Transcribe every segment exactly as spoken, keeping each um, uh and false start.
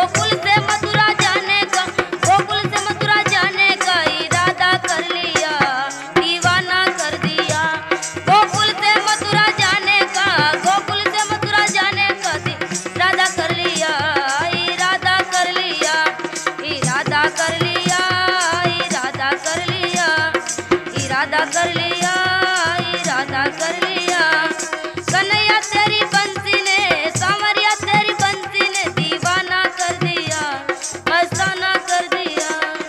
गोकुल से मथुरा जाने का, गोकुल से मथुरा जाने का इरादा कर लिया, दीवाना कर दिया। गोकुल से मथुरा जाने का, गोकुल से मथुरा जाने का इरादा कर लिया, इरादा कर लिया, इरादा कर लिया, इरादा कर लिया, इरादा कर लिया, इरादा कर लिया। कन्हैया तेरी बंसी ने, सांवरिया तेरी बंसी ने दीवाना कर दिया, मस्ताना कर दिया।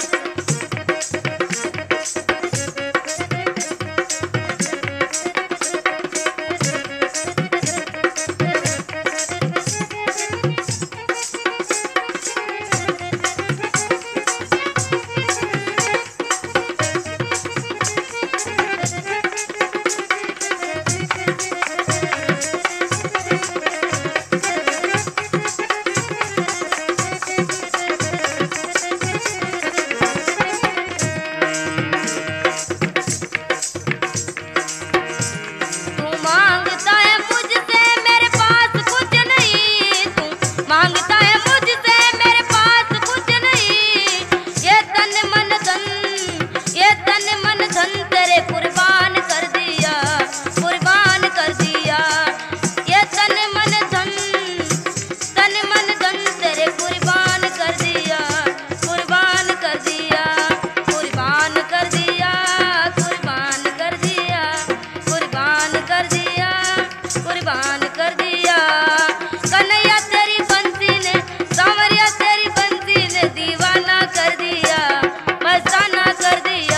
तू मांगता है मुझसे मेरे पास कुछ नहीं, तू मांगता है मुझसे मेरे पास कुछ नहीं। ये तन मन धन, ये तन मन धन तेरे कुर्बान कर दिया, कुर्बान कर दिया। ये तन मन धन, तन मन धन तेरे कुर्बान कर दिया, कुर्बान कर दिया, कुर्बान कर दिया, कुर्बान कर दिया, कुर्बान कर दिया, कुर्बान कर दिया। कन्हैया तेरी बंसी ने, सांवरिया तेरी बंसी ने दीवाना कर दिया, मस्ताना कर दिया।